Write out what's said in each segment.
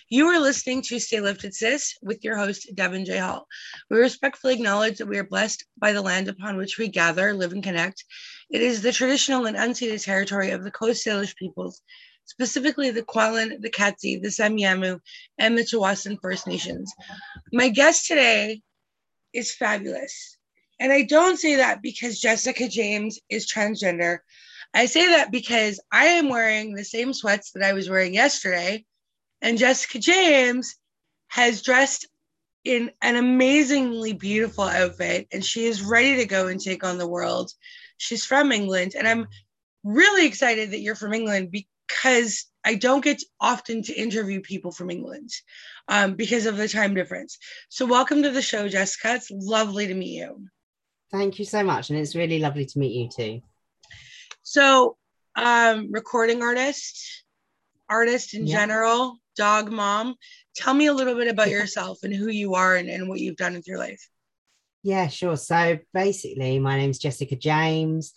You are listening to Stay Lifted Sis with your host, Devin J. Hall. We respectfully acknowledge that we are blessed by the land upon which we gather, live, and connect. It is the traditional and unceded territory of the Coast Salish peoples, specifically the Kwalin, the Katsi, the Semiahmoo, and the Tsawwassen First Nations. My guest today is fabulous. And I don't say that because Jessica James is transgender. I say that because I am wearing the same sweats that I was wearing yesterday. And Jessica James has dressed in an amazingly beautiful outfit, and she is ready to go and take on the world. She's from England, and I'm really excited that you're from England because I don't get often to interview people from England because of the time difference. So welcome to the show, Jessica. It's lovely to meet you. Thank you so much, and it's really lovely to meet you too. So recording artist in general, dog mom. Tell me a little bit about yourself and who you are and what you've done with your life. Yeah, sure. So basically, my name's Jessica James.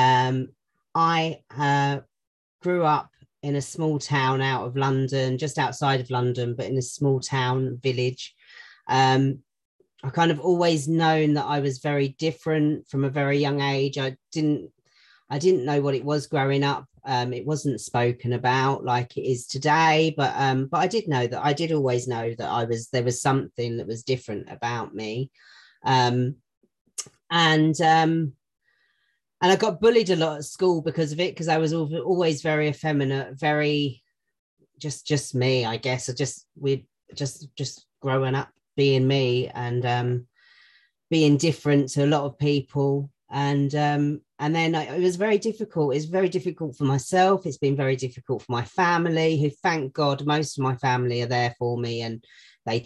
I grew up in a small town out of London, just outside of London, but in a small town village. I kind of always known that I was very different from a very young age. I didn't know what it was growing up. It wasn't spoken about like it is today, but I did know that I did always know that there was something that was different about me. And I got bullied a lot at school because of it, because I was always very effeminate, very just me, I guess. We're just growing up being me and being different to a lot of people. And then it was very difficult. It's very difficult for myself. It's been very difficult for my family, who, thank God, most of my family are there for me, and they've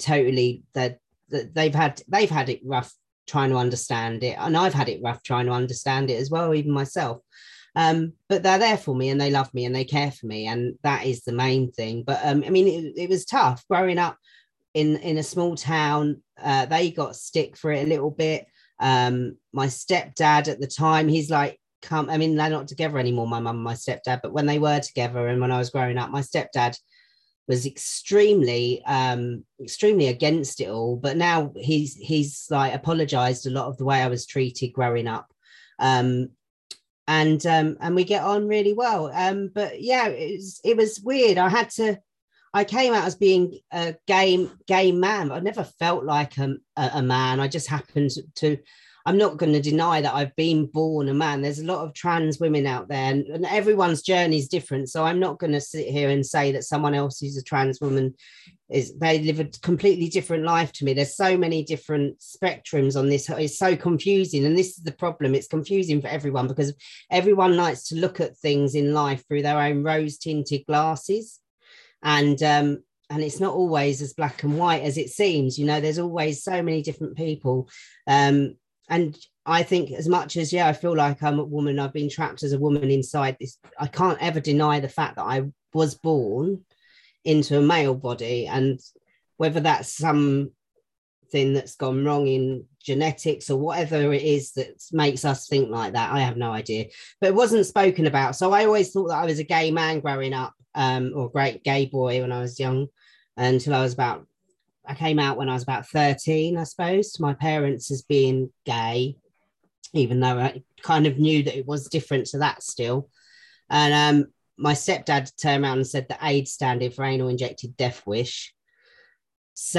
had it rough trying to understand it, and I've had it rough trying to understand it as well, even myself. But they're there for me, and they love me, and they care for me, and that is the main thing. But I mean, it was tough growing up in a small town. They got stick for it a little bit. My stepdad at the time, he's like, I mean, they're not together anymore, my mum and my stepdad, but when they were together and when I was growing up, my stepdad was extremely against it all. But now he's like apologized a lot of the way I was treated growing up. And we get on really well. But yeah, it was weird. I came out as being a gay man. I never felt like a man. I just happened to. I'm not going to deny that I've been born a man. There's a lot of trans women out there, and everyone's journey is different. So I'm not going to sit here and say that someone else who's a trans woman they live a completely different life to me. There's so many different spectrums on this. It's so confusing, and this is the problem. It's confusing for everyone because everyone likes to look at things in life through their own rose-tinted glasses. And it's not always as black and white as it seems. You know, there's always so many different people. And I think as much as, I feel like I'm a woman, I've been trapped as a woman inside this. I can't ever deny the fact that I was born into a male body, and whether that's something that's gone wrong in genetics or whatever it is that makes us think like that, I have no idea. But it wasn't spoken about. So I always thought that I was a gay man growing up. Or a great gay boy when I was young, until I came out when I was about 13, I suppose, to my parents as being gay, even though I kind of knew that it was different to that still. And my stepdad turned around and said that AIDS standing for anal injected death wish. So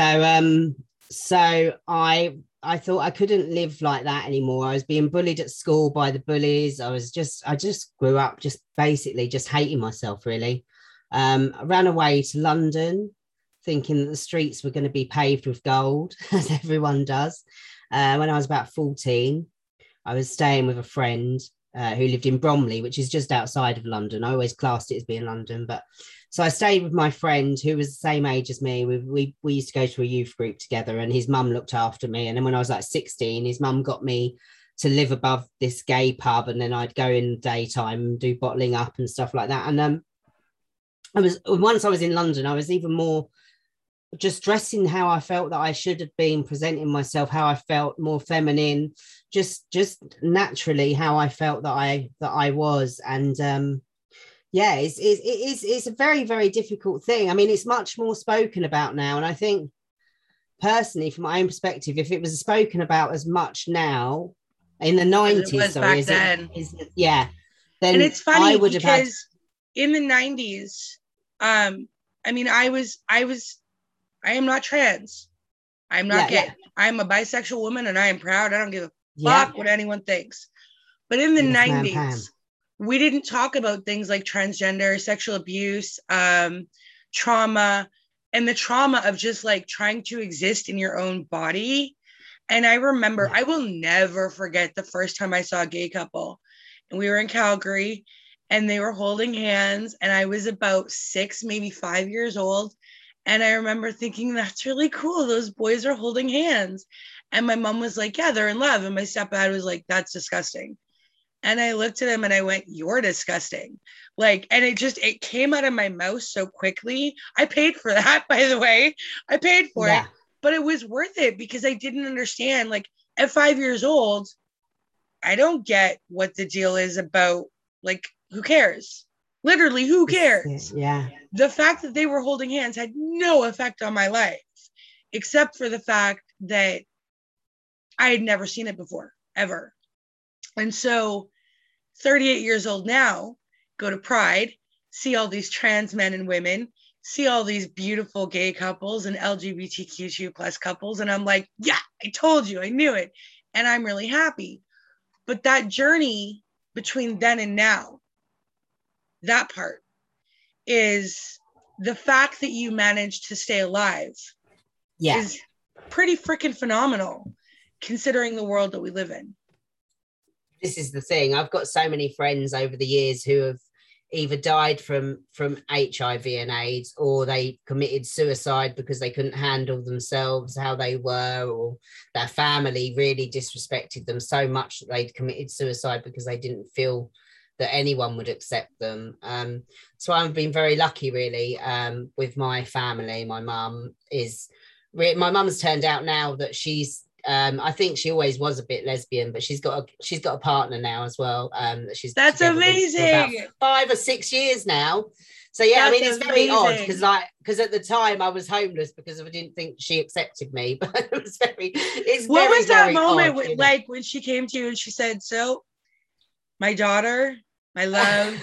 I thought I couldn't live like that anymore. I was being bullied at school by the bullies. I just grew up just basically just hating myself, really. I ran away to London thinking that the streets were going to be paved with gold, as everyone does. When I was about 14, I was staying with a friend who lived in Bromley, which is just outside of London. I always classed it as being London. But so I stayed with my friend who was the same age as me. We used to go to a youth group together, and his mum looked after me. And then when I was like 16, his mum got me to live above this gay pub, and then I'd go in the daytime and do bottling up and stuff like that. And once I was in London, I was even more just dressing how I felt that I should have been, presenting myself how I felt, more feminine, just naturally how I felt that I was. And yeah, it's a very, very difficult thing. I mean, it's much more spoken about now. And I think personally, from my own perspective, if it was spoken about as much now in the As it 90s, was sorry, back as it then. is, yeah, And then it's I funny would have had, because in the 90s, I mean, I am not trans. I'm not yeah, gay. yeah, I'm a bisexual woman and I am proud. I don't give a yeah, fuck what anyone thinks. But in the yes, ma'am, Pam. 90s, we didn't talk about things like transgender, sexual abuse, trauma, and the trauma of just like trying to exist in your own body. And I remember, Yeah, I will never forget the first time I saw a gay couple. And we were in Calgary and they were holding hands. And I was about 6, maybe 5 years old. And I remember thinking, that's really cool. Those boys are holding hands. And my mom was like, yeah, they're in love. And my stepdad was like, that's disgusting. And I looked at him and I went, you're disgusting. Like, and it came out of my mouth so quickly. I paid for that, by the way. I paid for it, yeah, but it was worth it because I didn't understand. Like, at 5 years old, I don't get what the deal is about. Like, who cares? Literally, who cares? yeah, The fact that they were holding hands had no effect on my life, except for the fact that I had never seen it before, ever. And so 38 years old now, go to Pride, see all these trans men and women, see all these beautiful gay couples and LGBTQ plus couples. And I'm like, yeah, I told you, I knew it. And I'm really happy. But that journey between then and now, that part is the fact that you managed to stay alive yeah. is pretty freaking phenomenal considering the world that we live in. This is the thing. I've got so many friends over the years who have either died from HIV and AIDS, or they committed suicide because they couldn't handle themselves how they were, or their family really disrespected them so much that they'd committed suicide because they didn't feel that anyone would accept them. So I've been very lucky, really, with my family. My mum's turned out now that she's I think she always was a bit lesbian, but she's got a partner now as well. That she's That's together with for about amazing. 5 or 6 years now. So yeah, I That's mean, it's very odd amazing. because at the time I was homeless because I didn't think she accepted me. But it's What very, was that very moment odd. with, like when she came to you and she said, so my daughter, my love,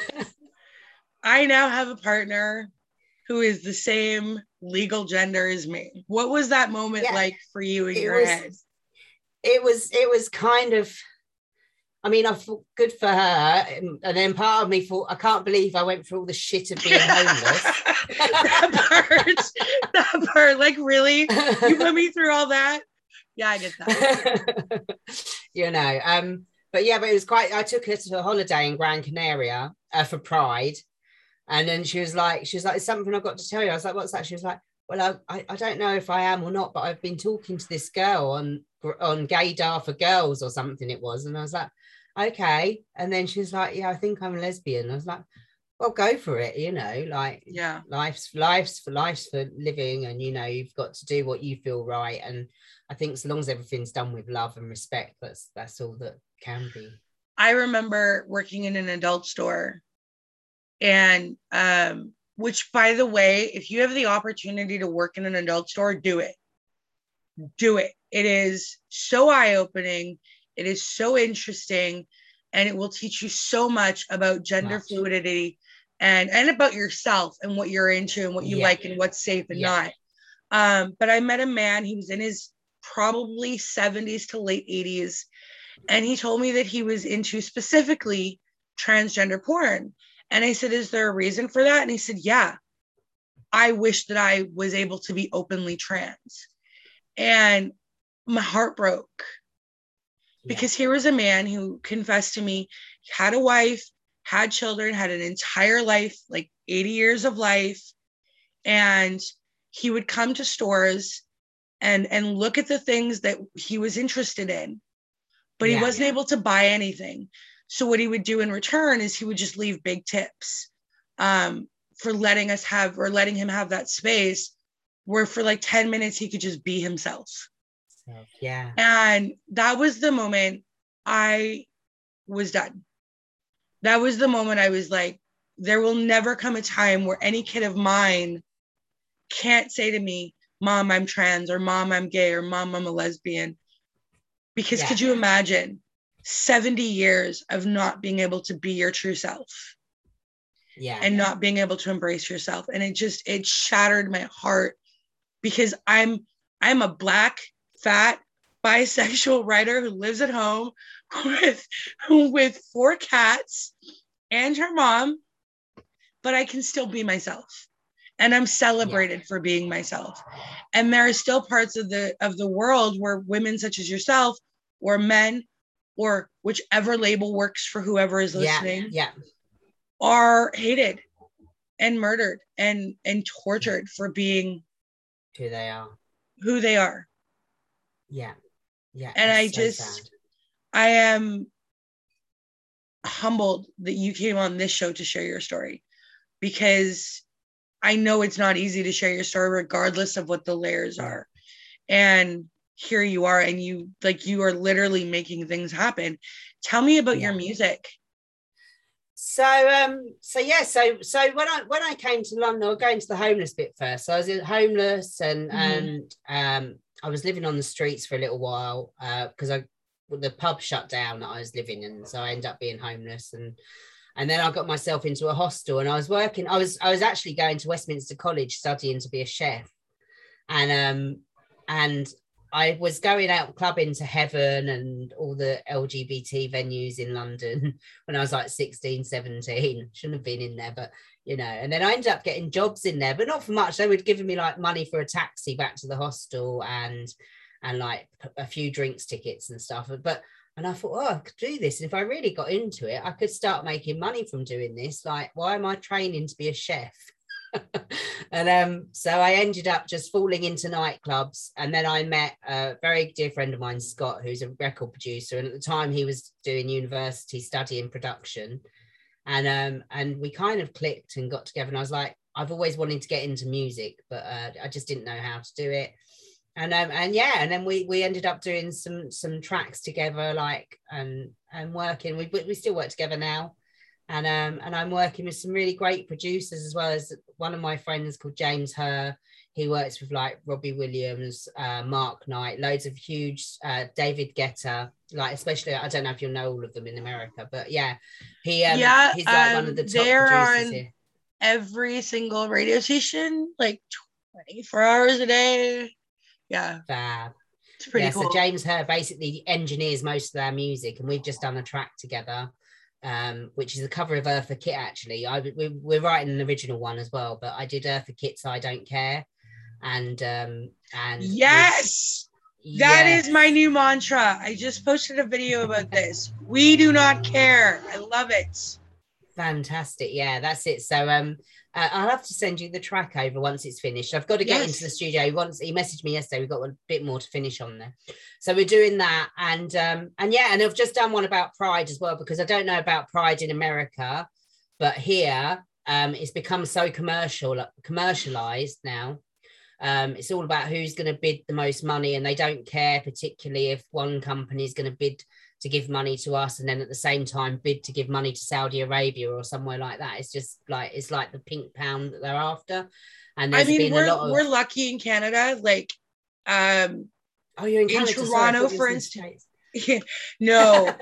I now have a partner who is the same legal gender as me. What was that moment Yeah, like for you in it your was head? it was kind of, I mean, I thought good for her. And then part of me thought, I can't believe I went through all the shit of being homeless. that part, like, really? You put me through all that? Yeah, I get that. But yeah, but it was quite, I took her to a holiday in Gran Canaria for Pride. And then she was like, it's something I've got to tell you. I was like, what's that? She was like, well, I don't know if I am or not, but I've been talking to this girl on Gaydar for Girls or something it was. And I was like, okay. And then she was like, yeah, I think I'm a lesbian. I was like, well, go for it, like, Yeah, life's for living, and you've got to do what you feel right. And I think as long as everything's done with love and respect, that's all that can be. I remember working in an adult store, and which, by the way, if you have the opportunity to work in an adult store, do it. It is so eye-opening, it is so interesting, and it will teach you so much about gender fluidity and about yourself and what you're into and what you like and what's safe and not. But I met a man, he was in his probably 70s to late 80s, and he told me that he was into specifically transgender porn. And I said, is there a reason for that? And he said, yeah, I wish that I was able to be openly trans. And my heart broke because here was a man who confessed to me, had a wife, had children, had an entire life, like 80 years of life. And he would come to stores and look at the things that he was interested in, but he wasn't able to buy anything. So what he would do in return is he would just leave big tips for letting him have that space where for like 10 minutes he could just be himself. Yeah. And that was the moment I was done. That was the moment I was like, there will never come a time where any kid of mine can't say to me, Mom, I'm trans, or Mom, I'm gay, or Mom, I'm a lesbian. Because could you imagine 70 years of not being able to be your true self? And not being able to embrace yourself. And it shattered my heart, because I'm a Black, fat, bisexual writer who lives at home with 4 cats and her mom, but I can still be myself. And I'm celebrated for being myself. And there are still parts of the world where women such as yourself, or men, or whichever label works for whoever is listening, are hated and murdered and tortured for being who they are. Yeah. And I am humbled that you came on this show to share your story, because I know it's not easy to share your story regardless of what the layers are. And here you are, and you are literally making things happen. Tell me about your music. So when I came to London, I was going to the homeless bit first. So I was homeless, and I was living on the streets for a little while because the pub shut down that I was living in, so I ended up being homeless, and then I got myself into a hostel, and I was working. I was actually going to Westminster College studying to be a chef, and I was going out clubbing to Heaven and all the LGBT venues in London when I was like 16, 17. Shouldn't have been in there, but and then I ended up getting jobs in there, but not for much. They were giving me like money for a taxi back to the hostel and like a few drinks tickets and stuff. And I thought, I could do this. And if I really got into it, I could start making money from doing this. Like, why am I training to be a chef? And so I ended up just falling into nightclubs, and then I met a very dear friend of mine, Scott, who's a record producer, and at the time he was doing university studying production, and we kind of clicked and got together, and I was like, I've always wanted to get into music, but I just didn't know how to do it. And then we ended up doing some tracks together, like and working. We still work together now. And I'm working with some really great producers, as well as one of my friends called James Herr. He works with like Robbie Williams, Mark Knight, loads of huge, David Guetta, like especially, I don't know if you'll know all of them in America, but he's like one of the top producers here. Every single radio station, like 24 hours a day. Yeah. Fab. It's pretty cool. So James Herr basically engineers most of their music, and we've just done a track together. Which is a cover of Eartha Kitt, actually. We're writing an original one as well, but I did Eartha Kitt's I Don't Care. And yes, that is my new mantra. I just posted a video about this. We do not care. I love it. Fantastic. Yeah, that's it. So I'll have to send you the track over once it's finished. I've got to get into the studio. He messaged me yesterday. We've got a bit more to finish on there. So we're doing that. And I've just done one about Pride as well, because I don't know about Pride in America, but here it's become so commercialized now. It's all about who's going to bid the most money, and they don't care particularly if one company is going to bid to give money to us and then at the same time bid to give money to Saudi Arabia or somewhere like that. It's just like, it's like the pink pound that they're after. And I mean, we're lucky in Canada, like you're in Canada, in Toronto, for instance. No.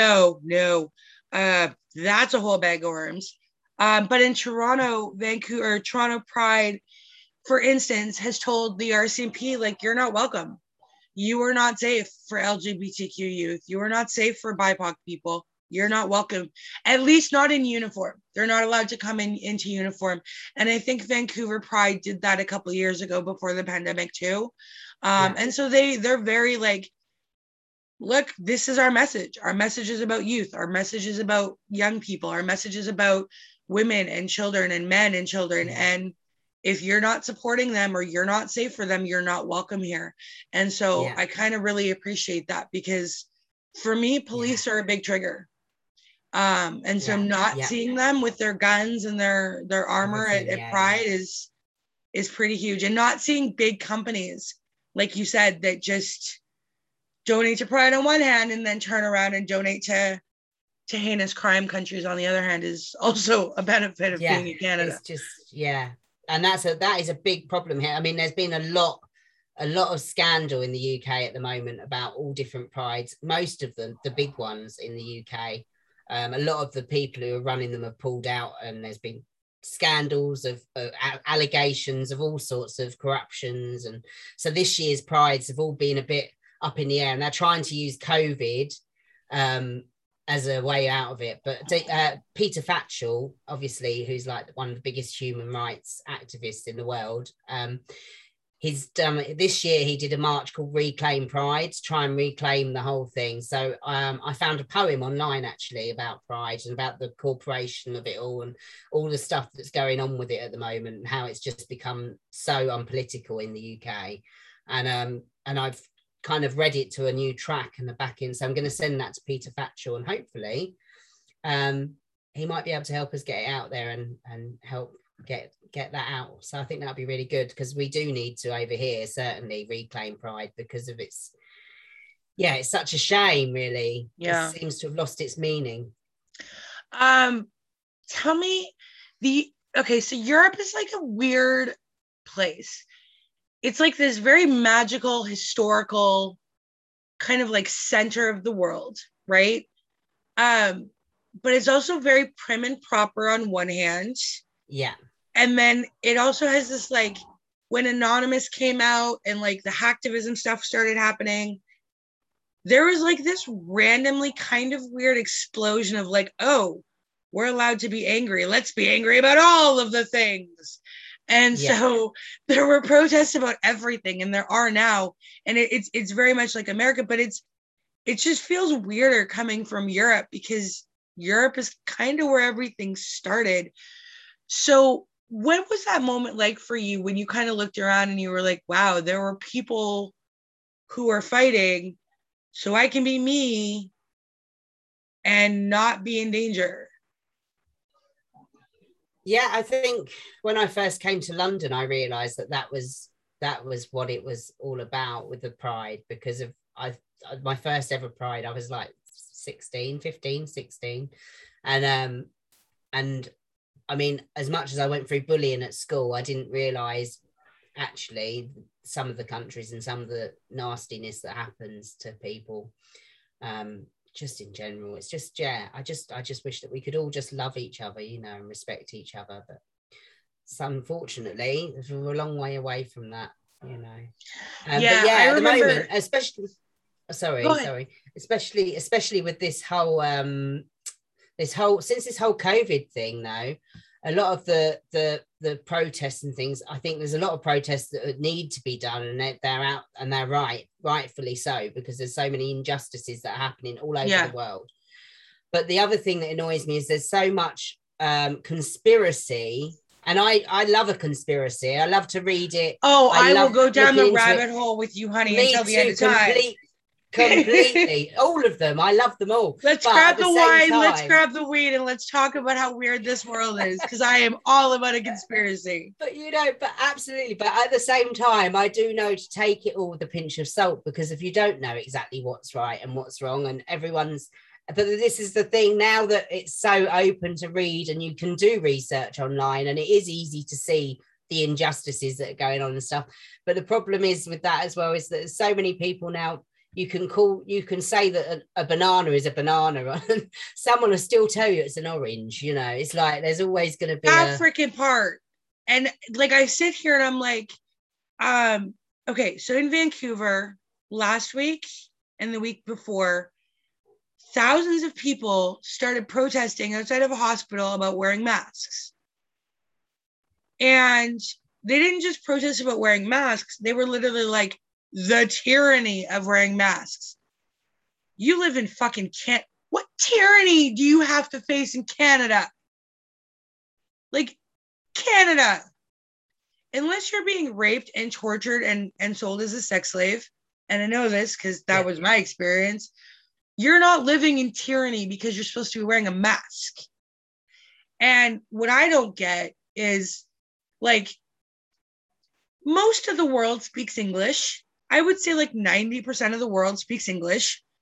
That's a whole bag of worms. But in Toronto, Vancouver, Toronto Pride, for instance, has told the RCMP, like, you're not welcome. You are not safe for LGBTQ youth. You are not safe for BIPOC people. You're not welcome, at least not in uniform. They're not allowed to come into uniform. And I think Vancouver Pride did that a couple of years ago before the pandemic too. And so they're very like, look, this is our message. Our message is about youth. Our message is about young people. Our message is about women and children and men and children. And if you're not supporting them or you're not safe for them, you're not welcome here. And so I kind of really appreciate that, because for me, police are a big trigger. And so not seeing them with their guns and their armor at Pride is pretty huge. And not seeing big companies, like you said, that just donate to Pride on one hand and then turn around and donate to to heinous crime countries, on the other hand, is also a benefit of being in Canada. It's just, and that is a big problem here. I mean, there's been a lot of scandal in the UK at the moment about all different prides. Most of them, the big ones in the UK, a lot of the people who are running them have pulled out, and there's been scandals of allegations of all sorts of corruptions. And so this year's prides have all been a bit up in the air, and they're trying to use COVID as a way out of it. But Peter Fatchell, obviously, who's like one of the biggest human rights activists in the world, he's done this year. He did a march called Reclaim Pride to try and reclaim the whole thing. So I found a poem online actually about Pride and about the corporation of it all and all the stuff that's going on with it at the moment and how it's just become so unpolitical in the UK. And I've kind of read it to a new track and the back end. So I'm going to send that to Peter Fatchell, and hopefully he might be able to help us get it out there and help get that out. So I think that'll be really good, because we do need to over here certainly reclaim Pride, because of it's such a shame, really. It seems to have lost its meaning. Tell me so Europe is like a weird place. It's like this very magical, historical kind of like center of the world, right? But it's also very prim and proper on one hand. Yeah. And then it also has this, like, when Anonymous came out and like the hacktivism stuff started happening, there was like this randomly kind of weird explosion of like, oh, we're allowed to be angry. Let's be angry about all of the things. And so there were protests about everything, and there are now. And it's very much like America, but it just feels weirder coming from Europe, because Europe is kind of where everything started. So what was that moment like for you when you kind of looked around and you were like, wow, there were people who are fighting so I can be me and not be in danger? Yeah, I think when I first came to London, I realized that was what it was all about with the Pride, because of my first ever Pride, I was like 16 and I mean, as much as I went through bullying at school, I didn't realize actually some of the countries and some of the nastiness that happens to people, just in general. It's just, I just wish that we could all just love each other, and respect each other. But unfortunately, we're a long way away from that, But I at remember... the moment, especially, especially with this whole since this whole COVID thing, though, a lot of the protests and things, I think there's a lot of protests that need to be done, and they're out, and they're rightfully so, because there's so many injustices that are happening all over the world. But the other thing that annoys me is there's so much conspiracy, and I love a conspiracy. I love to read it. I will go down the rabbit hole with you, honey, until the end of time. Completely. All of them. I love them all. Let's grab the wine, let's grab the weed, and let's talk about how weird this world is, because I am all about a conspiracy. But absolutely. But at the same time, I do know to take it all with a pinch of salt, because if you don't know exactly what's right and what's wrong, and but this is the thing now, that it's so open to read and you can do research online, and it is easy to see the injustices that are going on and stuff. But the problem is with that as well is that there's so many people now. You can say that a banana is a banana, and someone will still tell you it's an orange. It's like there's always going to be that freaking part. And like I sit here and I'm like, okay, so in Vancouver last week and the week before, thousands of people started protesting outside of a hospital about wearing masks. And they didn't just protest about wearing masks. They were literally like, the tyranny of wearing masks. You live in fucking Canada. What tyranny do you have to face in Canada? Like, Canada. Unless you're being raped and tortured and sold as a sex slave, and I know this because that was my experience, you're not living in tyranny because you're supposed to be wearing a mask. And what I don't get is, like, most of the world speaks English. I would say like 90% of the world speaks English.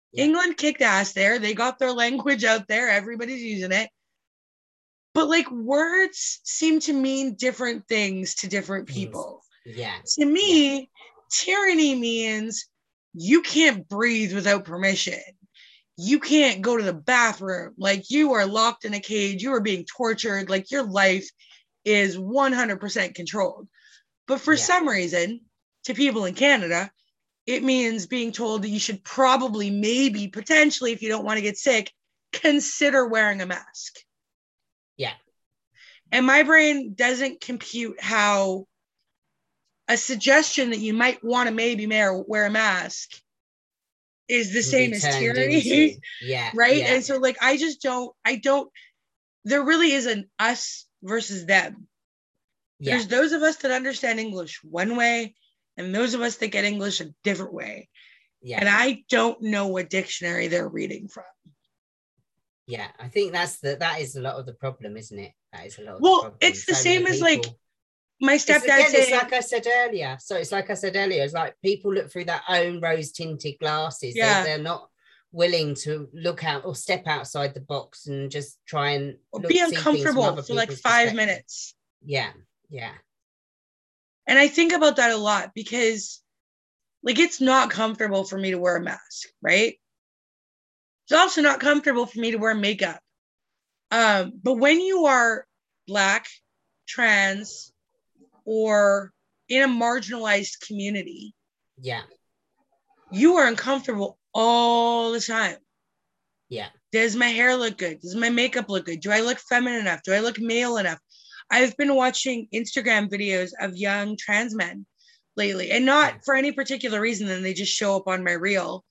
Yeah. England kicked ass there. They got their language out there. Everybody's using it. But like words seem to mean different things to different people. Yeah. To me, tyranny means you can't breathe without permission. You can't go to the bathroom. Like you are locked in a cage. You are being tortured. Like your life is 100% controlled. But for some reason, to people in Canada, it means being told that you should probably, maybe, potentially, if you don't want to get sick, consider wearing a mask. Yeah. And my brain doesn't compute how a suggestion that you might want to maybe wear a mask is the same as tyranny. Yeah. Right. Yeah. And so like, I don't, there really is an us versus them. Yeah. There's those of us that understand English one way and those of us that get English a different way. Yeah. And I don't know what dictionary they're reading from. Yeah, I think that is a lot of the problem, isn't it? That is a lot of the problem. It's the same as like my stepdad saying, it's like I said earlier. So it's like I said earlier, it's like people look through their own rose-tinted glasses. Yeah. They're not willing to look out or step outside the box and just try and be uncomfortable for like 5 minutes. Yeah, yeah. And I think about that a lot because like it's not comfortable for me to wear a mask, right? It's also not comfortable for me to wear makeup. But when you are Black, trans, or in a marginalized community, yeah, you are uncomfortable all the time. Yeah. Does my hair look good? Does my makeup look good? Do I look feminine enough? Do I look male enough? I've been watching Instagram videos of young trans men lately, and not for any particular reason, then they just show up on my reel.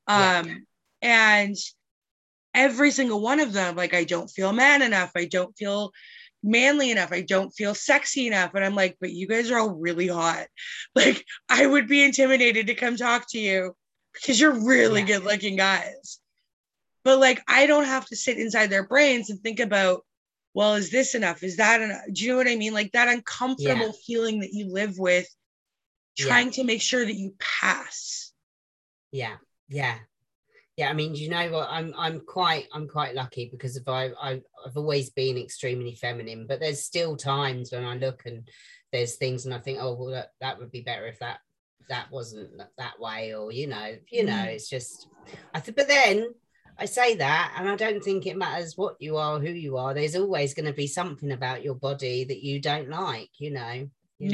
And every single one of them, like, I don't feel man enough. I don't feel manly enough. I don't feel sexy enough. And I'm like, but you guys are all really hot. Like, I would be intimidated to come talk to you because you're really good looking guys. But like, I don't have to sit inside their brains and think about, well, is this enough? Is that enough? Do you know what I mean? Like that uncomfortable feeling that you live with, trying to make sure that you pass. Yeah. Yeah. Yeah. I mean, you know what? I'm quite lucky because I've always been extremely feminine, but there's still times when I look and there's things and I think, oh, well, that would be better if that wasn't that way, or you know, it's just, but then I say that, and I don't think it matters what you are, who you are. There's always going to be something about your body that you don't like, you know.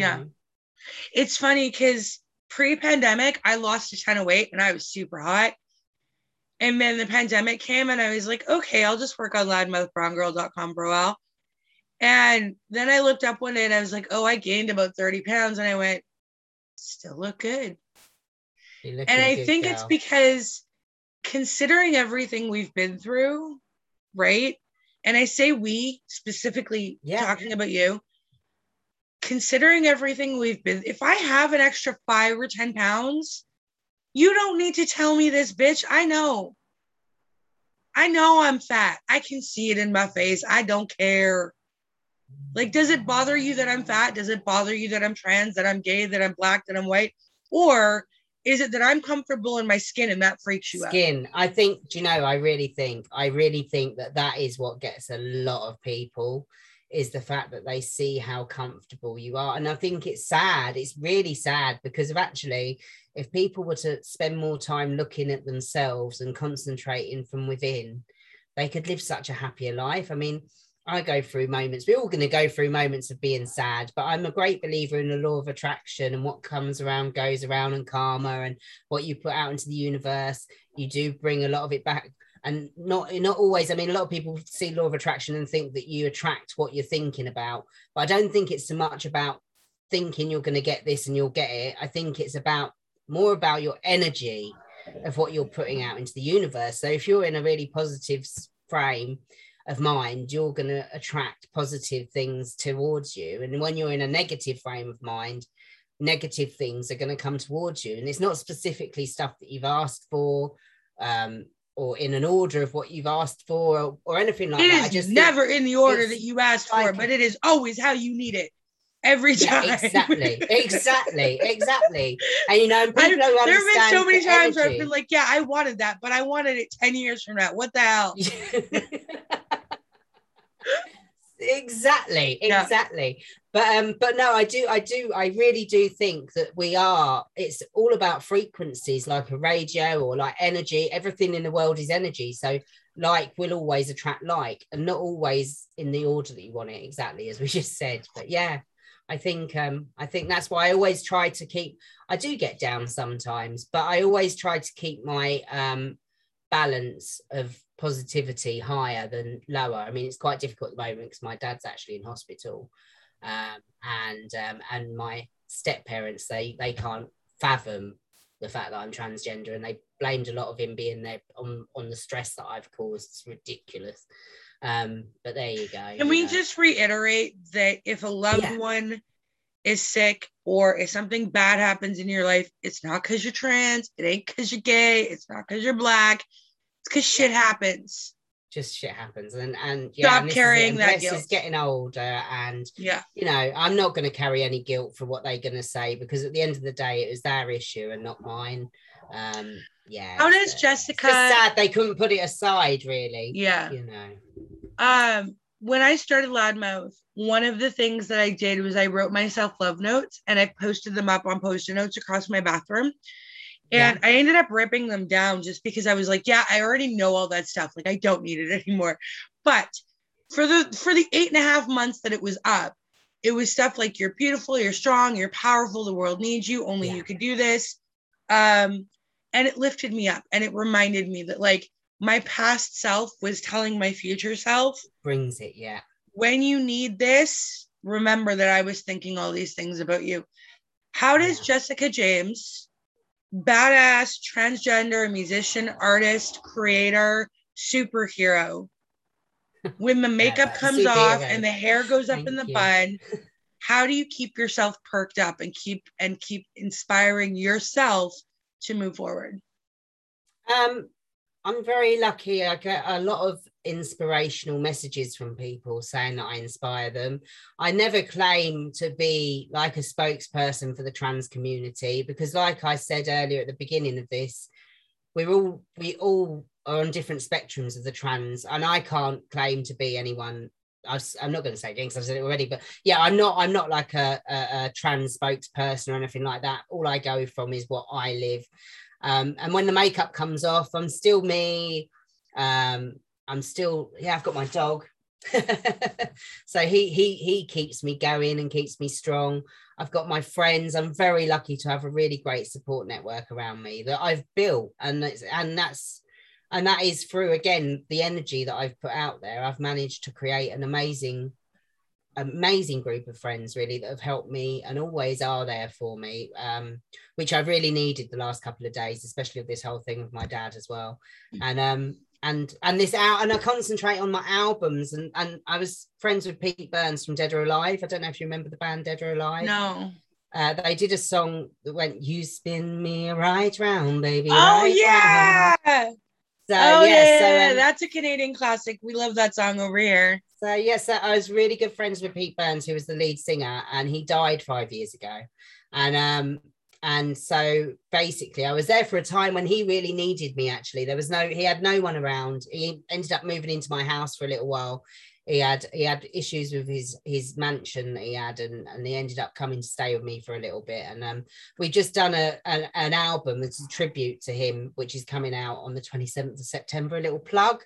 It's funny because pre-pandemic, I lost a ton of weight and I was super hot. And then the pandemic came and I was like, okay, I'll just work on loudmouthbrowngirl.com for a while. And then I looked up one day and I was like, oh, I gained about 30 pounds. And I went, still look good. And I think it's because considering everything we've been through, right? And I say we, specifically talking about you, considering everything we've been, if I have an extra 5 or 10 pounds, you don't need to tell me this, bitch. I know I'm fat. I can see it in my face. I don't care. Like, does it bother you that I'm fat? Does it bother you that I'm trans, that I'm gay, that I'm Black, that I'm white? Or is it that I'm comfortable in my skin and that freaks you out? I think, do you know, I really think that is what gets a lot of people, is the fact that they see how comfortable you are. And I think it's sad. It's really sad because of actually, if people were to spend more time looking at themselves and concentrating from within, they could live such a happier life. I mean, I go through moments, we're all going to go through moments of being sad, but I'm a great believer in the law of attraction, and what comes around goes around, and karma, and what you put out into the universe, you do bring a lot of it back. And not always, I mean, a lot of people see law of attraction and think that you attract what you're thinking about, but I don't think it's so much about thinking you're going to get this and you'll get it. I think it's more about your energy of what you're putting out into the universe. So if you're in a really positive frame of mind, you're going to attract positive things towards you. And when you're in a negative frame of mind, negative things are going to come towards you. And it's not specifically stuff that you've asked for, or in an order of what you've asked for, or anything like that. It is never in the order that you asked for, but it is always how you need it. every Yeah, time. exactly. And you know, people don't There have been understand so many the times where I've been energy. like, yeah, I wanted that, but I wanted it 10 years from now. What the hell? Exactly, Yeah. exactly. But no, I really do think that it's all about frequencies, like a radio or like energy. Everything in the world is energy. So like will always attract like, and not always in the order that you want it, exactly as we just said. But yeah, I think that's why I always try to keep, I do get down sometimes, but I always try to keep my balance of positivity higher than lower. I mean, it's quite difficult at the moment because my dad's actually in hospital, and my step parents, they can't fathom the fact that I'm transgender, and they blamed a lot of him being there on the stress that I've caused. It's ridiculous. But there you go. Can we just reiterate that if a loved one is sick or if something bad happens in your life, it's not because you're trans, it ain't because you're gay, it's not because you're black, it's because shit happens. Just shit happens, and Stop and this carrying is it. that Bless guilt. is getting older, and yeah, you know, I'm not going to carry any guilt for what they're going to say, because at the end of the day, it was their issue and not mine. How does It's just Jessica? sad they couldn't put it aside, really. Yeah. You know. When I started Loudmouth, one of the things that I did was I wrote myself love notes and I posted them up on post-it notes across my bathroom. And I ended up ripping them down just because I was like, yeah, I already know all that stuff. Like, I don't need it anymore. But for the 8.5 months that it was up, it was stuff like, you're beautiful, you're strong, you're powerful, the world needs you, only you could do this. And it lifted me up and it reminded me that like my past self was telling my future self, brings it, yeah. When you need this, remember that I was thinking all these things about you. How does Jessica James, badass, transgender, musician, artist, creator, superhero, when the makeup comes off and the hair goes up in the bun, how do you keep yourself perked up and keep inspiring yourself to move forward? I'm very lucky. I get a lot of inspirational messages from people saying that I inspire them. I never claim to be like a spokesperson for the trans community, because like I said earlier at the beginning of this, we all are on different spectrums of the trans, and I can't claim to be anyone. I'm not going to say things, I've said it already, but yeah, I'm not like a trans spokesperson or anything like that. All I go from is what I live. And when the makeup comes off, I'm still me. I'm still, I've got my dog. So he keeps me going and keeps me strong. I've got my friends. I'm very lucky to have a really great support network around me that I've built, and that is through, again, the energy that I've put out there. I've managed to create an amazing group of friends, really, that have helped me and always are there for me, which I really needed the last couple of days, especially with this whole thing with my dad as well. And this out, and I concentrate on my albums, and I was friends with Pete Burns from Dead or Alive. I don't know if you remember the band Dead or Alive. No. They did a song that went, "You spin me right round, baby." Oh right yeah. round. So that's a Canadian classic. We love that song over here. So yes, I was really good friends with Pete Burns, who was the lead singer, and he died 5 years ago. And so basically I was there for a time when he really needed me. Actually, he had no one around. He ended up moving into my house for a little while. He had issues with his mansion that he had, and he ended up coming to stay with me for a little bit. And we just done an album that's a tribute to him, which is coming out on the 27th of September. A little plug.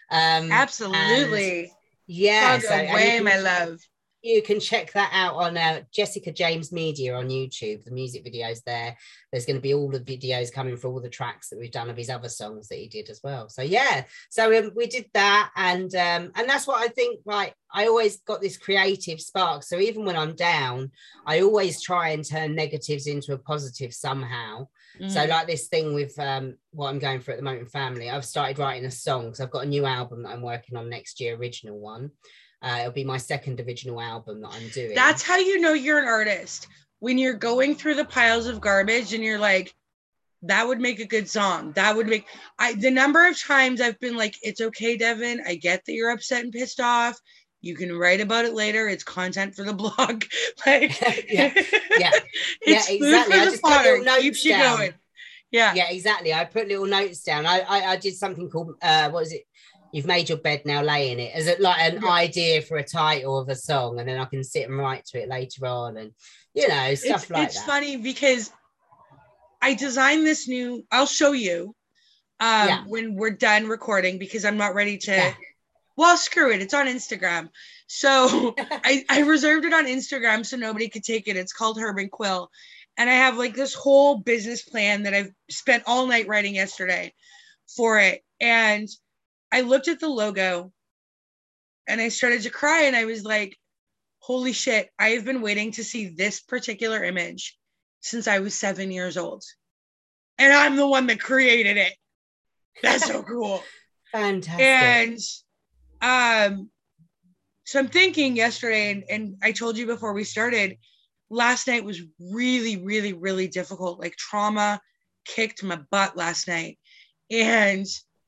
Absolutely. Yeah, plug away, my love. You can check that out on Jessica James Media on YouTube. The music videos there. There's going to be all the videos coming for all the tracks that we've done of his other songs that he did as well. So yeah, so we did that, and that's what I think. Right, I always got this creative spark. So even when I'm down, I always try and turn negatives into a positive somehow. So like this thing with what I'm going through at the moment in family, I've started writing a song because I've got a new album that I'm working on next year, original one. It'll be my second original album that I'm doing. That's how you know you're an artist. When you're going through the piles of garbage and you're like, that would make a good song. That would make the number of times I've been like, it's okay, Devin. I get that you're upset and pissed off. You can write about it later. It's content for the blog. Like, yeah, it's food exactly. for I the just put fodder. little notes Keeps you down. going. Yeah. Yeah, exactly. I put little notes down. I did something called what is it? You've made your bed, now lay in it, as it like an idea for a title of a song, and then I can sit and write to it later on, and stuff like It's that. funny because I designed this new. I'll show you when we're done recording, because I'm not ready to. Yeah. Well, screw it. It's on Instagram. So I reserved it on Instagram so nobody could take it. It's called Herb and Quill. And I have like this whole business plan that I've spent all night writing yesterday for it. And I looked at the logo and I started to cry, and I was like, holy shit, I have been waiting to see this particular image since I was 7 years old. And I'm the one that created it. That's so cool. Fantastic. And so I'm thinking yesterday, and I told you before we started, last night was really, really, really difficult. Like, trauma kicked my butt last night. And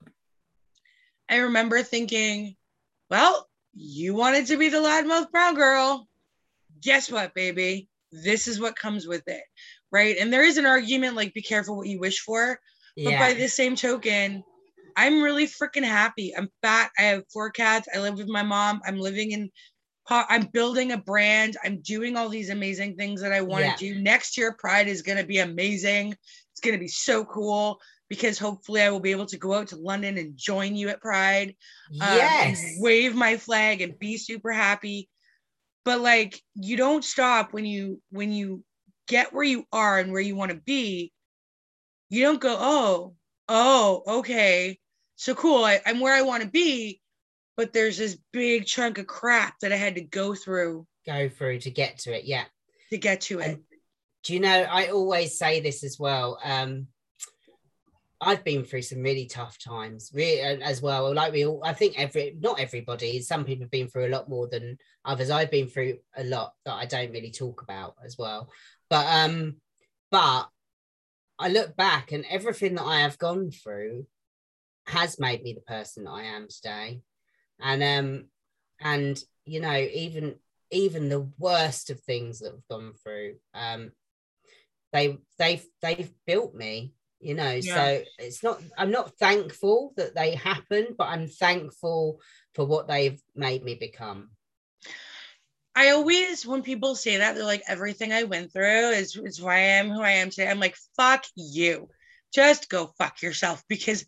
I remember thinking, well, you wanted to be the loudmouth brown girl. Guess what, baby? This is what comes with it, right? And there is an argument like, be careful what you wish for. But by the same token, I'm really freaking happy. I'm fat. I have 4 cats. I live with my mom. I'm building a brand. I'm doing all these amazing things that I want to do. Next year, Pride is going to be amazing. It's going to be so cool, because hopefully I will be able to go out to London and join you at Pride. And wave my flag and be super happy. But like, you don't stop when you get where you are and where you want to be. You don't go, oh, okay, so cool. I'm where I want to be, but there's this big chunk of crap that I had to go through to get to it. Yeah. To get to it. And do you know, I always say this as well. I've been through some really tough times, really, as well. Like we all, I think not everybody, some people have been through a lot more than others. I've been through a lot that I don't really talk about as well. But I look back, and everything that I have gone through has made me the person that I am today. And even the worst of things that have gone through, they've built me. So I'm not thankful that they happened, but I'm thankful for what they've made me become. I always, when people say that, they're like, everything I went through is why I am who I am today. I'm like, fuck you. Just go fuck yourself, because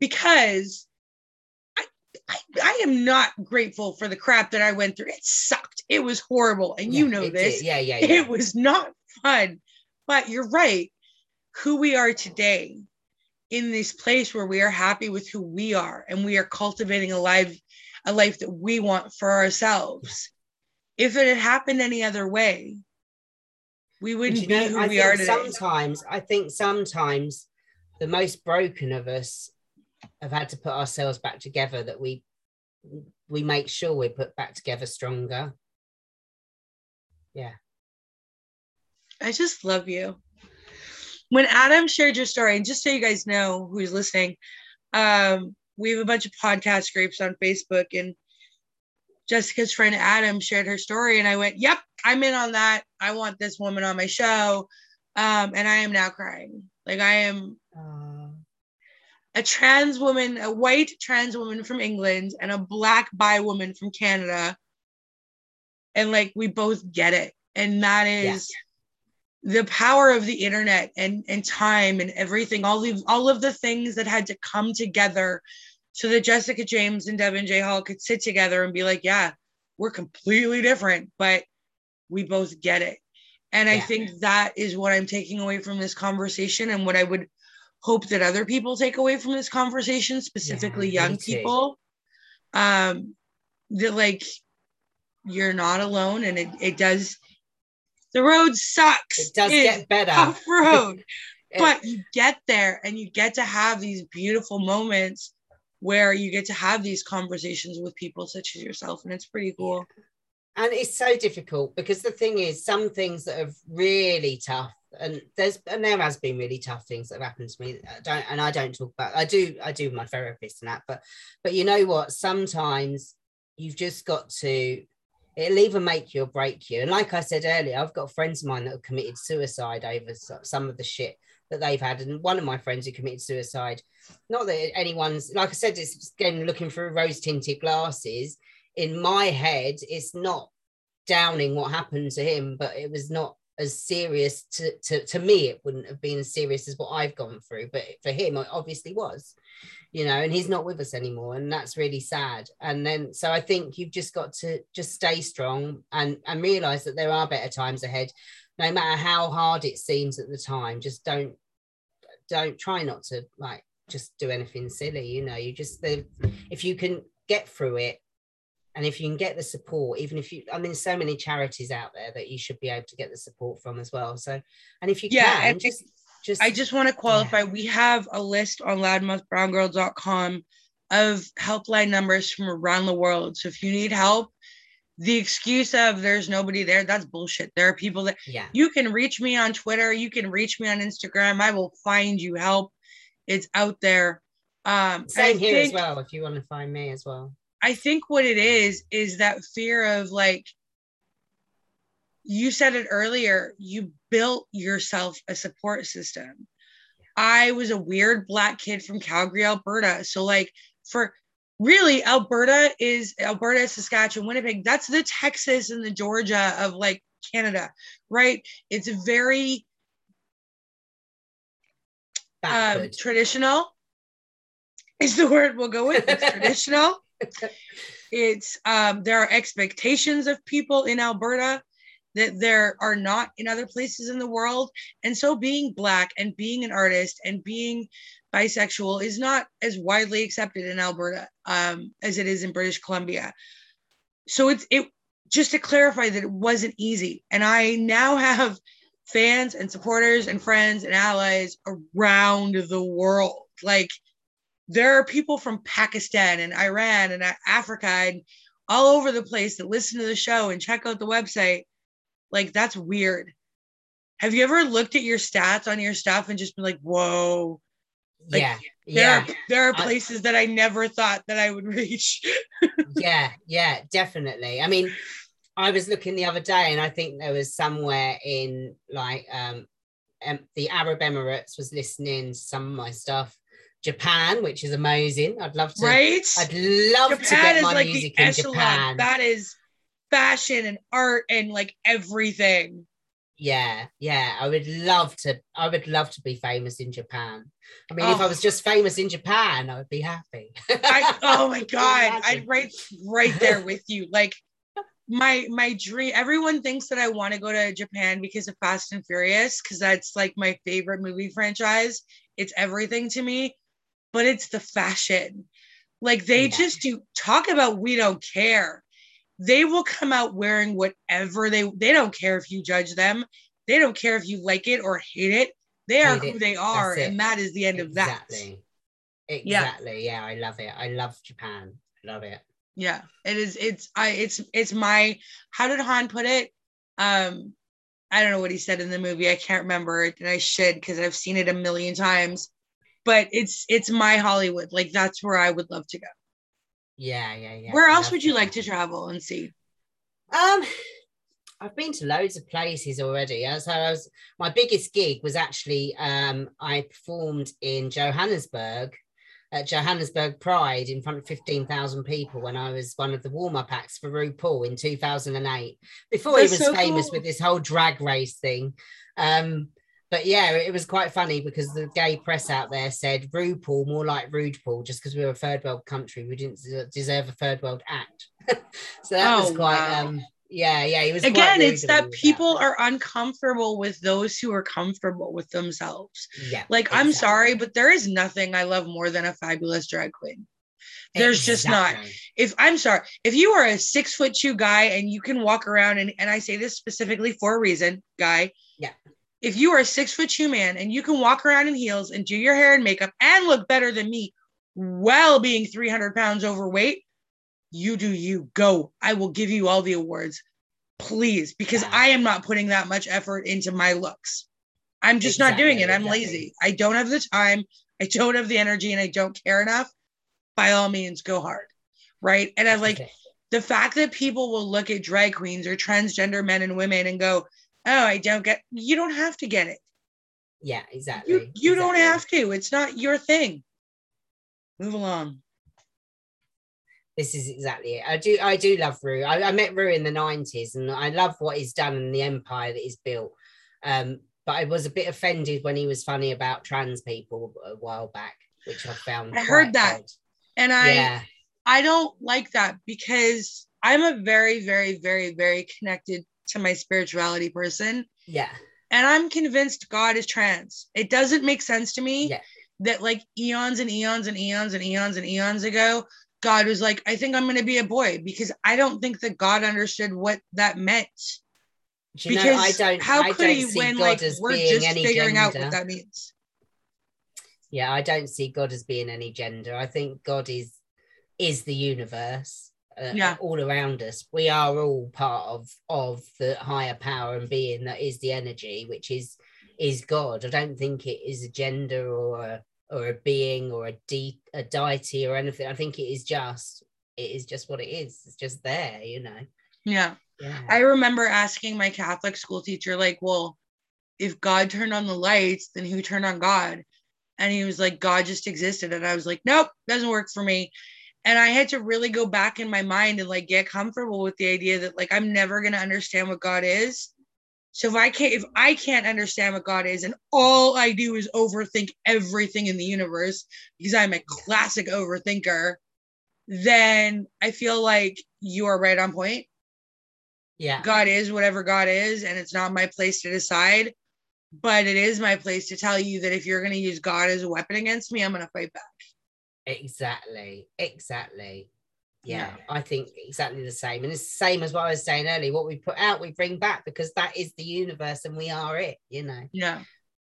I am not grateful for the crap that I went through. It sucked. It was horrible. And you know this. Yeah. It was not fun. But you're right. Who we are today, in this place where we are happy with who we are, and we are cultivating a life that we want for ourselves. If it had happened any other way, we wouldn't be who we are today. I think sometimes the most broken of us have had to put ourselves back together, that we make sure we're put back together stronger. Yeah. I just love you. When Adam shared your story, and just so you guys know who's listening, we have a bunch of podcast groups on Facebook, and Jessica's friend Adam shared her story, and I went, yep, I'm in on that. I want this woman on my show. And I am now crying. Like, I am a trans woman, a white trans woman from England, and a black bi woman from Canada. And like, we both get it. And that is the power of the internet and time and everything, all of the things that had to come together so that Jessica James and Devin J. Hall could sit together and be like, yeah, we're completely different, but we both get it. And I think that is what I'm taking away from this conversation, and what I would hope that other people take away from this conversation, specifically young people, that like, you're not alone, and it does. The road sucks. It does get better. Tough road. But you get there, and you get to have these beautiful moments where you get to have these conversations with people such as yourself. And it's pretty cool. And it's so difficult, because the thing is, some things that are really tough, and there has been really tough things that have happened to me. I don't talk about. I do my therapist and that, but you know what? Sometimes you've just got to, it'll either make you or break you. And like I said earlier, I've got friends of mine that have committed suicide over some of the shit that they've had. And one of my friends who committed suicide, not that anyone's, like I said, it's again looking through rose tinted glasses. In my head, it's not downing what happened to him, but it was not as serious to me. It wouldn't have been as serious as what I've gone through, but for him, it obviously was, you know, and he's not with us anymore. And that's really sad. And then, so I think you've just got to just stay strong and realize that there are better times ahead, no matter how hard it seems at the time. Just don't try not to like just do anything silly, you know. You just, if you can get through it, and if you can get the support, even if you, I mean, so many charities out there that you should be able to get the support from as well. So, and if you can, just I just want to qualify, we have a list on loudmouthbrowngirl.com of helpline numbers from around the world. So if you need help, the excuse of there's nobody there, that's bullshit. There are people that, you can reach me on Twitter, you can reach me on Instagram, I will find you help. It's out there. Same here as well, if you want to find me as well. I think what it is that fear of, like, you said it earlier, you built yourself a support system. I was a weird Black kid from Calgary, Alberta. So like, for really, Alberta, Saskatchewan, Winnipeg, that's the Texas and the Georgia of like Canada, right? It's very traditional is the word we'll go with. It's traditional. It's there are expectations of people in Alberta that there are not in other places in the world. And so being Black and being an artist and being bisexual is not as widely accepted in Alberta as it is in British Columbia. So it just to clarify that it wasn't easy. And I now have fans and supporters and friends and allies around the world. Like, there are people from Pakistan and Iran and Africa and all over the place that listen to the show and check out the website. Like, that's weird. Have you ever looked at your stats on your stuff and just been like, whoa? Like, there are places that I never thought that I would reach. yeah, definitely. I mean, I was looking the other day and I think there was somewhere in like the Arab Emirates was listening to some of my stuff. Japan, which is amazing. I'd love to. Right? I'd love Japan to get my like music in Japan. That is fashion and art and like everything. Yeah. I would love to be famous in Japan. I mean, if I was just famous in Japan, I would be happy. Oh my God. I'd right there with you. Like, my dream, everyone thinks that I want to go to Japan because of Fast and Furious, because that's like my favorite movie franchise. It's everything to me. But it's the fashion. Like, they just do talk about, we don't care. They will come out wearing whatever they don't care if you judge them. They don't care if you like it or hate it. They are who they are. And that is the end of that. Exactly. Yeah, I love it. I love Japan. I love it. Yeah, it is. It's my, how did Han put it? I don't know what he said in the movie. I can't remember it, and I should, because I've seen it a million times. But it's my Hollywood. Like, that's where I would love to go. Yeah. Where else would you like to travel and see? I've been to loads of places already. My biggest gig was actually I performed in Johannesburg at Johannesburg Pride in front of 15,000 people when I was one of the warm-up acts for RuPaul in 2008, before he was so famous with this whole drag race thing. But yeah, it was quite funny because the gay press out there said RuPaul, more like Rude Paul, just because we were a third world country, we didn't deserve a third world act. So that was quite, wow. Yeah, he was. Again, it's that people are uncomfortable with those who are comfortable with themselves. Yeah, like, exactly. I'm sorry, but there is nothing I love more than a fabulous drag queen. There's just not. If you are a 6'2" guy and you can walk around, and I say this specifically for a reason, guy. Yeah. If you are a 6'2" man and you can walk around in heels and do your hair and makeup and look better than me while being 300 pounds overweight, you do you. Go. I will give you all the awards, please, because I am not putting that much effort into my looks. I'm just not doing it. I'm lazy. I don't have the time. I don't have the energy, and I don't care enough. By all means, go hard. Right. And I'm like, The fact that people will look at drag queens or transgender men and women and go, oh, I don't get, you don't have to get it. Yeah, exactly. You don't have to. It's not your thing. Move along. This is exactly it. I do love Rue. I met Rue in the 90s, and I love what he's done and the empire that he's built. But I was a bit offended when he was funny about trans people a while back, which I found I heard that. odd. And I don't like that, because I'm a very, very, very, very connected to my spirituality person. Yeah. And I'm convinced God is trans. It doesn't make sense to me that like eons and eons and eons and eons and eons ago, God was like, I think I'm going to be a boy, because I don't think that God understood what that meant. Because how could he when like we're just figuring out what that means? Yeah, I don't see God as being any gender. I think God is the universe, all around us. We are all part of the higher power and being that is the energy, which is God. I don't think it is a gender or a being or a deity or anything. I think it is just what it is. It's just there, you know. Yeah. I remember asking my Catholic school teacher, like, well, if God turned on the lights, then who turned on God? And he was like, God just existed. And I was like, nope, doesn't work for me. And I had to really go back in my mind and like get comfortable with the idea that like I'm never going to understand what God is. So if I can't understand what God is, and all I do is overthink everything in the universe because I'm a classic overthinker, then I feel like you are right on point. Yeah. God is whatever God is, and it's not my place to decide, but it is my place to tell you that if you're going to use God as a weapon against me, I'm going to fight back. Exactly. Yeah, I think exactly the same. And it's the same as what I was saying earlier. What we put out, we bring back, because that is the universe and we are it, you know. Yeah.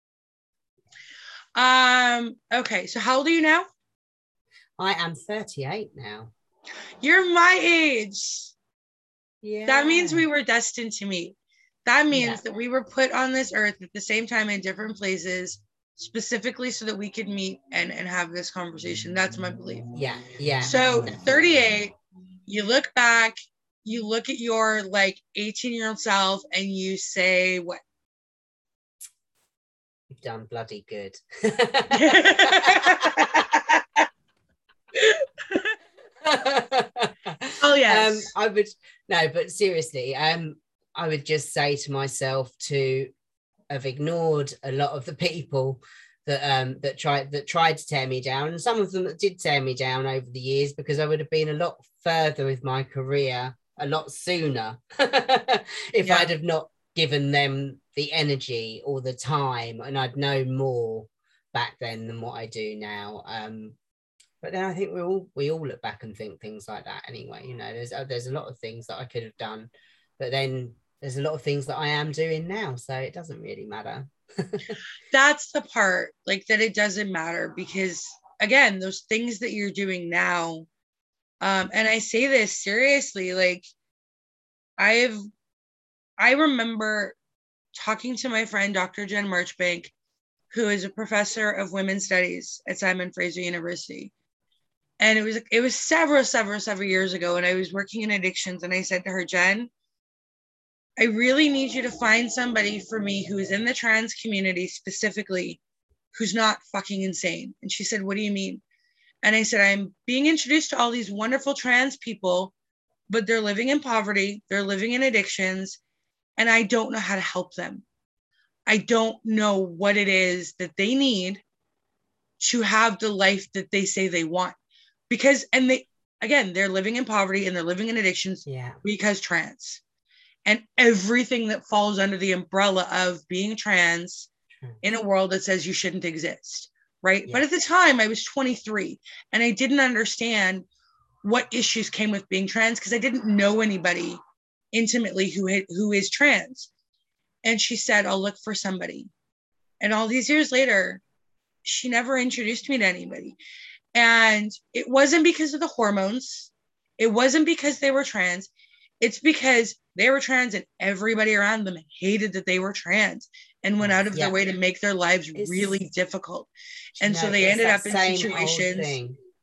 Okay, so how old are you now? I am 38 now. You're my age. Yeah. That means we were destined to meet. That means that we were put on this earth at the same time in different places, specifically so that we could meet and have this conversation. That's my belief. Yeah. So 38, you look back, you look at your like 18-year-old self and you say what? You've done bloody good. Oh yes. I would but seriously, I would just say to myself to have ignored a lot of the people that tried to tear me down, and some of them that did tear me down over the years, because I would have been a lot further with my career a lot sooner if I'd have not given them the energy or the time, and I'd known more back then than what I do now. But then I think we all look back and think things like that anyway. You know, there's a lot of things that I could have done, but then there's a lot of things that I am doing now, so it doesn't really matter. That's the part, like, that it doesn't matter, because again, those things that you're doing now, and I say this seriously, like I remember talking to my friend Dr. Jen Marchbank, who is a professor of women's studies at Simon Fraser University. And it was several years ago, and I was working in addictions, and I said to her, Jen, I really need you to find somebody for me who is in the trans community specifically, who's not fucking insane. And she said, what do you mean? And I said, I'm being introduced to all these wonderful trans people, but they're living in poverty, they're living in addictions, and I don't know how to help them. I don't know what it is that they need to have the life that they say they want. Because, and they're living in poverty and they're living in addictions because trans. And everything that falls under the umbrella of being trans in a world that says you shouldn't exist, right? But at the time, I was 23 and I didn't understand what issues came with being trans because I didn't know anybody intimately who is trans. And she said, I'll look for somebody. And all these years later, she never introduced me to anybody. And it wasn't because of the hormones. It wasn't because they were trans. It's because they were trans and everybody around them hated that they were trans and went out of their way to make their lives really difficult. And so they ended up in situations.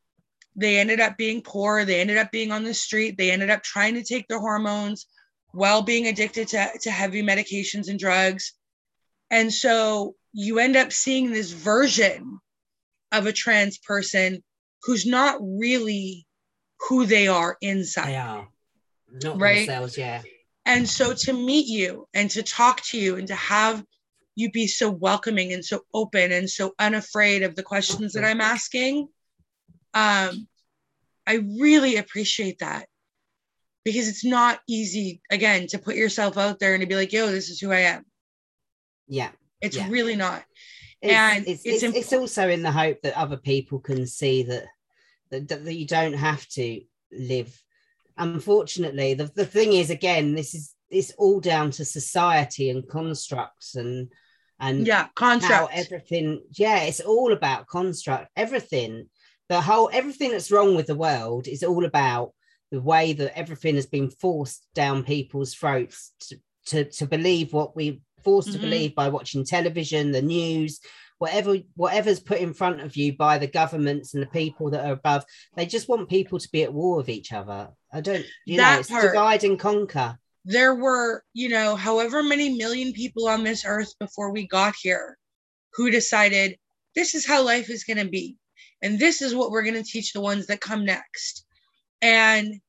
They ended up being poor. They ended up being on the street. They ended up trying to take their hormones while being addicted to heavy medications and drugs. And so you end up seeing this version of a trans person who's not really who they are inside. They are not right? themselves, yeah. And so to meet you and to talk to you and to have you be so welcoming and so open and so unafraid of the questions that I'm asking, I really appreciate that, because it's not easy, again, to put yourself out there and to be like, yo, this is who I am. Yeah. It's really not. It's also in the hope that other people can see that you don't have to live. Unfortunately, the thing is, again, it's all down to society and constructs and construct. How everything, it's all about construct. Everything that's wrong with the world is all about the way that everything has been forced down people's throats to believe what we forced to believe by watching television, the news, whatever's put in front of you by the governments and the people that are above. They just want people to be at war with each other. It's divide and conquer. There were, however many million people on this earth before we got here who decided this is how life is going to be. And this is what we're going to teach the ones that come next. And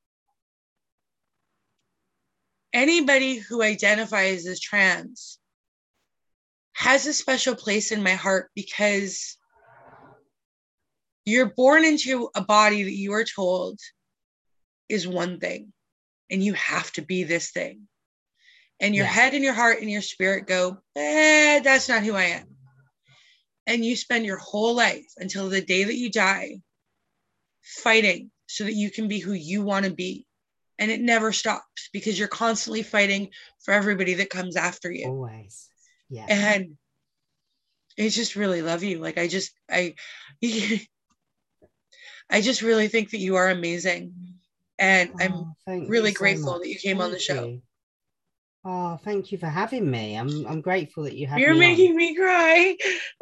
anybody who identifies as trans has a special place in my heart, because you're born into a body that you are told is one thing, and you have to be this thing. And your head and your heart and your spirit go, that's not who I am. And you spend your whole life until the day that you die fighting so that you can be who you want to be. And it never stops, because you're constantly fighting for everybody that comes after you. Always. Yeah. And I just really love you. Like, I just really think that you are amazing. And I'm really grateful that you came on the show. Oh, thank you for having me. I'm grateful that you had me. You're making me cry.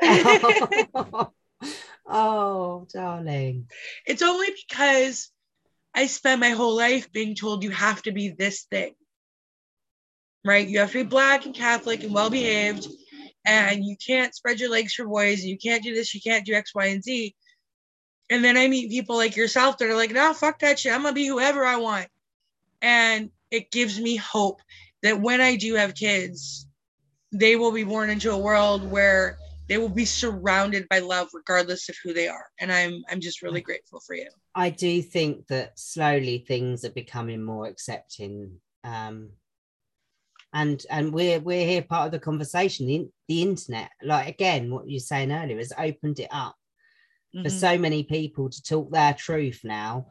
Oh, darling. It's only because I spent my whole life being told you have to be this thing, right? You have to be Black and Catholic and well-behaved, and you can't spread your legs for boys, and you can't do this, you can't do X, Y, and Z. And then I meet people like yourself that are like, no, fuck that shit. I'm going to be whoever I want. And it gives me hope that when I do have kids, they will be born into a world where they will be surrounded by love, regardless of who they are. And I'm just really grateful for you. I do think that slowly things are becoming more accepting. And we're here part of the conversation. The internet, like, again, what you were saying earlier, has opened it up for so many people to talk their truth now,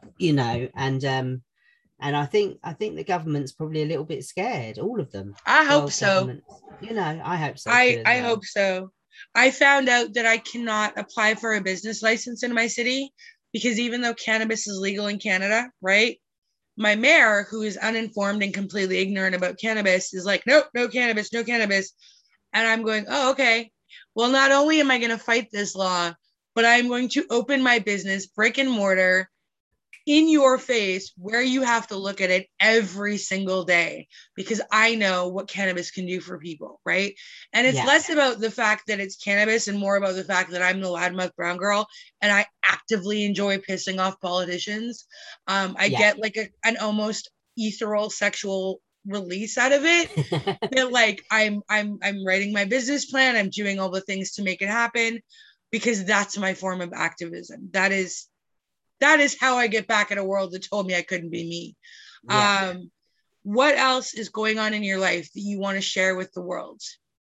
and I think the government's probably a little bit scared, all of them. I hope so. I hope so. I hope so. I found out that I cannot apply for a business license in my city, because even though cannabis is legal in Canada, right? My mayor, who is uninformed and completely ignorant about cannabis, is like, nope, no cannabis, no cannabis. And I'm going, oh, okay. Well, not only am I going to fight this law, but I'm going to open my business, brick and mortar, in your face, where you have to look at it every single day, because I know what cannabis can do for people, right? And it's less about the fact that it's cannabis and more about the fact that I'm the loudmouth brown girl and I actively enjoy pissing off politicians. I get like an almost ethereal sexual release out of it. That like I'm writing my business plan, I'm doing all the things to make it happen, because that's my form of activism. That is how I get back at a world that told me I couldn't be me. Yeah. What else is going on in your life that you want to share with the world?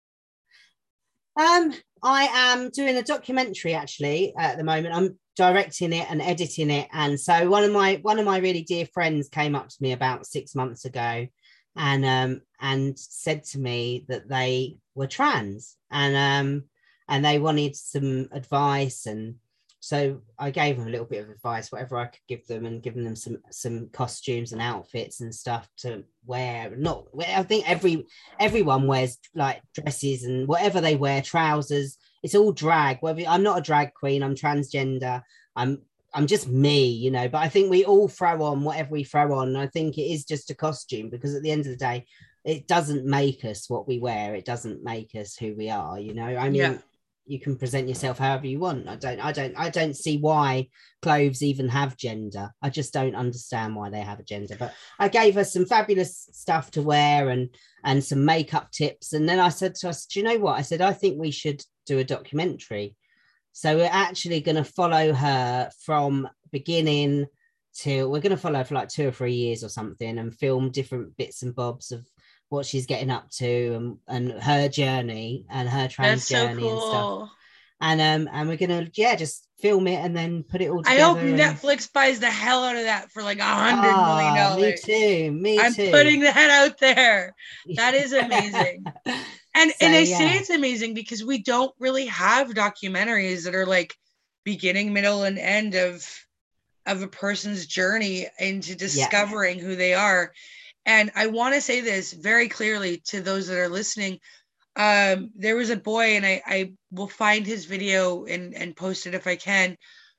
I am doing a documentary actually at the moment. I'm directing it and editing it. And so one of my really dear friends came up to me about 6 months ago and said to me that they were trans and they wanted some advice, and so I gave them a little bit of advice, whatever I could give them, and giving them some costumes and outfits and stuff to wear. I think everyone wears like dresses and whatever they wear, trousers. It's all drag. I'm not a drag queen. I'm transgender. I'm I'm just me, you know, but I think we all throw on whatever we throw on. And I think it is just a costume, because at the end of the day, it doesn't make us what we wear. It doesn't make us who we are, you know. I mean, Yeah. you can present yourself however you want. I don't see why clothes even have gender. I just don't understand why they have a gender. But I gave her some fabulous stuff to wear and some makeup tips. And then I said to us, do you know what? I said, I think we should do a documentary. So we're actually going to follow her from beginning till, we're going to follow her for like 2 or 3 years or something, and film different bits and bobs of what she's getting up to, and her journey and her trans That's so journey and stuff. cool. And we're gonna just film it and then put it all I hope together. Netflix buys the hell out of that for like $100 million. Me too. I'm putting that out there. That is amazing. And I say it's amazing because we don't really have documentaries that are like beginning, middle, and end of a person's journey into discovering who they are. And I want to say this very clearly to those that are listening. There was a boy, and I will find his video and post it if I can.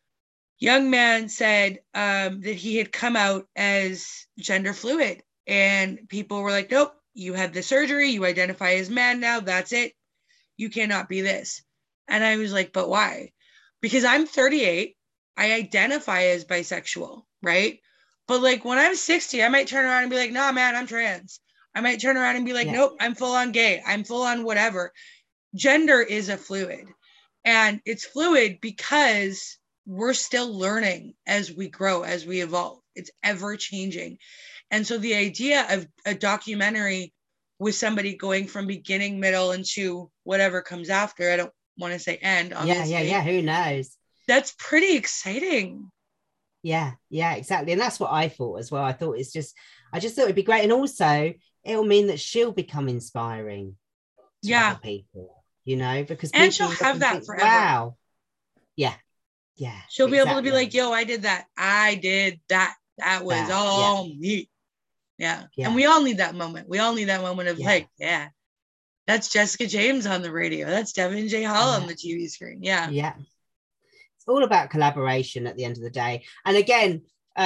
Young man said that he had come out as gender fluid, and people were like, nope, you had the surgery, you identify as man now, that's it. You cannot be this. And I was like, but why? Because I'm 38, I identify as bisexual, right? But like when I'm 60, I might turn around and be like, nah, man, I'm trans. I might turn around and be like, nope, I'm full on gay. I'm full on whatever. Gender is a fluid. And it's fluid because we're still learning as we grow, as we evolve. It's ever changing. And so the idea of a documentary with somebody going from beginning, middle, into whatever comes after, I don't want to say end, obviously. Yeah. Who knows? That's pretty exciting. Yeah, exactly. And that's what I thought as well. I just thought it'd be great. And also it'll mean that she'll become inspiring to other people, you know, because and she'll have that forever. Wow. Yeah. She'll be able to be like, yo, I did that. That was all me. Yeah. And we all need that moment. We all need that moment of like, that's Jessica James on the radio. That's Devin J. Hall on the TV screen. Yeah. It's all about collaboration at the end of the day. And again,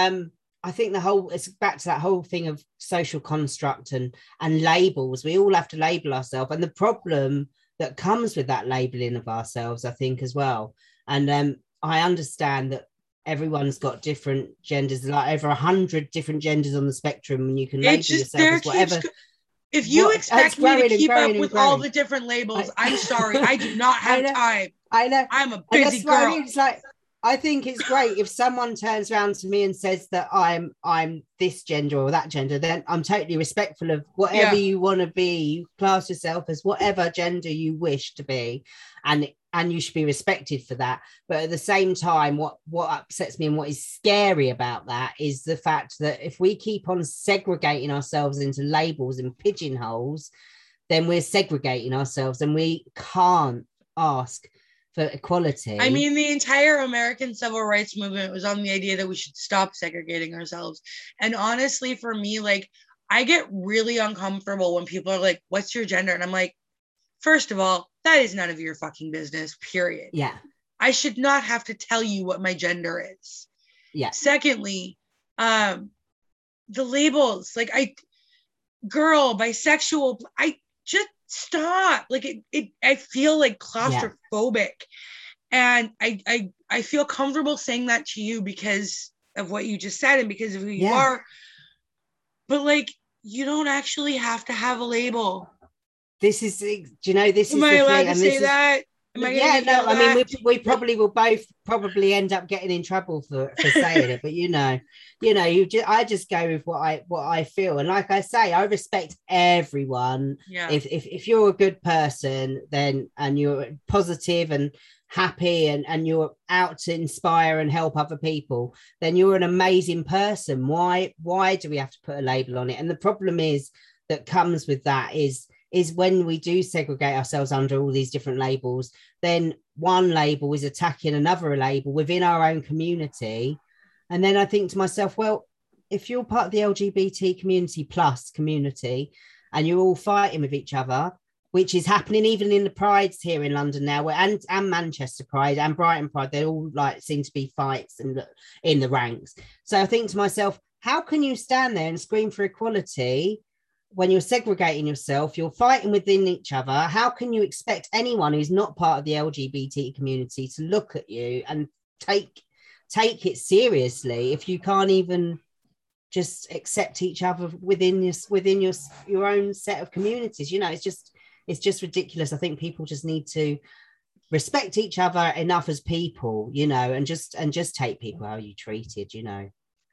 I think it's back to that whole thing of social construct and labels. We all have to label ourselves, and the problem that comes with that labeling of ourselves, I think, as well. And I understand that everyone's got different genders, like over 100 different genders on the spectrum, and you can label yourself as whatever. If you expect me to keep up with all the different labels, I'm sorry, I do not have time. I know. I'm a busy girl. I mean. It's like, I think it's great if someone turns around to me and says that I'm this gender or that gender, then I'm totally respectful of whatever you want to be. You class yourself as whatever gender you wish to be, and you should be respected for that. But at the same time, what upsets me and what is scary about that is the fact that if we keep on segregating ourselves into labels and pigeonholes, then we're segregating ourselves, and we can't ask for equality. I mean, the entire American civil rights movement was on the idea that we should stop segregating ourselves. And honestly, for me, like, I get really uncomfortable when people are like, what's your gender? And I'm like, first of all, that is none of your fucking business, period. Yeah. I should not have to tell you what my gender is. Yeah. Secondly, the labels, like girl, bisexual, I just stop. Like I feel like claustrophobic. And I feel comfortable saying that to you because of what you just said and because of who you are. But like, you don't actually have to have a label. This is, do you know, this Am is I the allowed thing. to say that? I mean, we probably will both probably end up getting in trouble for saying it, but I just go with what I feel, and like I say, I respect everyone. Yeah. If you're a good person, then and you're positive and happy and you're out to inspire and help other people, then you're an amazing person. Why do we have to put a label on it? And the problem is that comes with that is when we do segregate ourselves under all these different labels, then one label is attacking another label within our own community. And then I think to myself, well, if you're part of the LGBT community plus community and you're all fighting with each other, which is happening even in the prides here in London now, and Manchester Pride and Brighton Pride. They all like seem to be fights in the ranks. So I think to myself, how can you stand there and scream for equality when you're segregating yourself, you're fighting within each other? How can you expect anyone who's not part of the LGBT community to look at you and take it seriously if you can't even just accept each other within your own set of communities? You know, it's just ridiculous. I think people just need to respect each other enough as people, you know, and just take people how you treated, you know.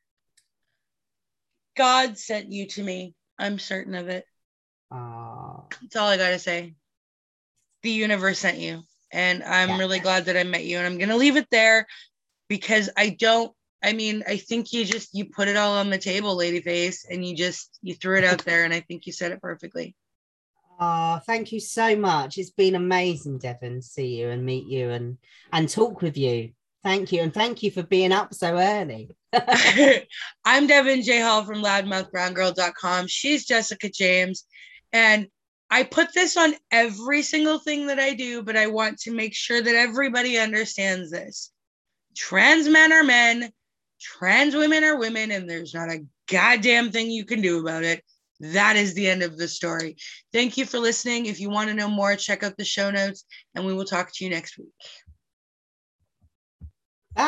God sent you to me. I'm certain of it. That's all I gotta say. The universe sent you, and I'm really glad that I met you. And I'm gonna leave it there because I think you put it all on the table, Ladyface, and you threw it out there, and I think you said it perfectly. Thank you so much. It's been amazing, Devon, to see you and meet you and talk with you. Thank you. And thank you for being up so early. I'm Devon J. Hall from loudmouthbrowngirl.com. She's Jessica James. And I put this on every single thing that I do, but I want to make sure that everybody understands this. Trans men are men, trans women are women, and there's not a goddamn thing you can do about it. That is the end of the story. Thank you for listening. If you want to know more, check out the show notes, and we will talk to you next week.